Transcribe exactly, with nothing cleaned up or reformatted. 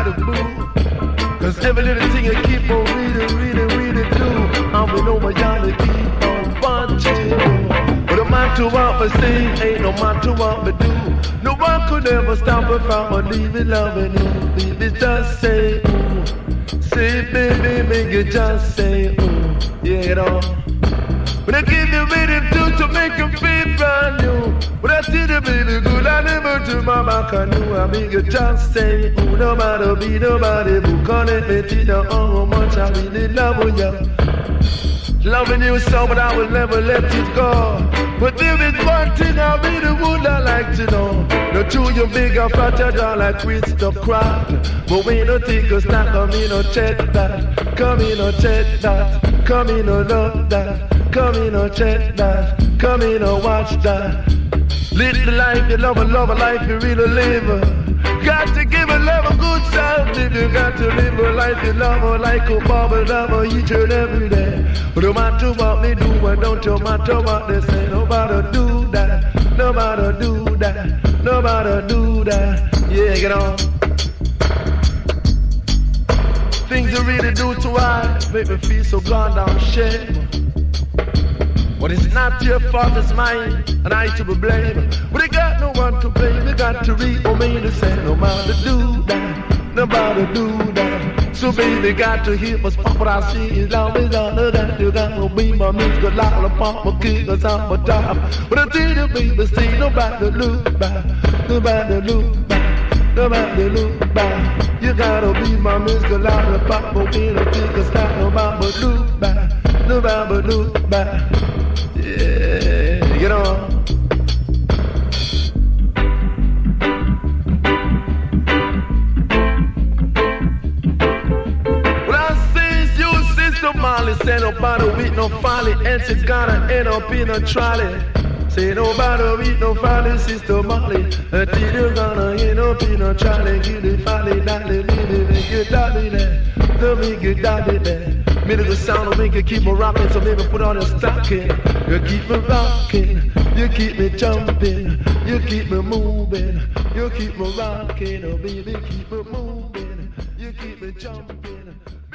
nobody move. Cause every little thing I keep on reading, reading, reading through. I'm with over y'all to keep on punching. But no matter what we say, ain't no matter what we do. No one could ever stop me from leaving loving you. Baby, just say ooh. Say baby, make it just say ooh. Yeah, you know. But I give you rhythm too to make you feel brand new. But I see the baby good, I never do my back I knew. I make you just say ooh. Nobody be nobody who connect me to you. Oh, how much I really love you. Loving you so, but I will never let it go. But there is one thing I really would I like to know. No two you big or fatter down like Christoph Kraft. But we no take a snack, come in no check that. Come in no check that. Come in no love that. Come in no check that. Come in no watch that. Live the life you love, a love a life you really live. Got to give a love a good sound. If you got to live a life you love her like a bubble lover each and every day. But no matter what me do, and don't no matter what they say, nobody do that, nobody do that, nobody do that. Yeah, get on. Things you really do to I make me feel so gone down shame. But it's not your fault, it's mine, and I to be blamed. But you got no one to blame, you got to read for me to say, nobody do that, nobody do that. So baby, got to hear what's what I see is long as I know that you got to be my music, lock upon my kid, cause I'm a top. But I tell you, baby, see nobody look back, nobody look back, nobody look back. You gotta be my music, lock upon my kid, cause I'm nobody look back, nobody look back. Yeah, you know. Well, I see you, Sister Molly, say nobody with no folly, and she's gonna end up in a trolley. Say nobody with no folly, Sister Molly, until you're gonna end up in a trolley. Give the folly, dolly, little, make it dolly there, don't make it dolly there. Make the sound will make you keep me rocking, so maybe put on your stocking. You keep me rocking, you keep me jumping, you keep me moving, you keep me rocking, oh baby, keep me moving, you keep me jumping.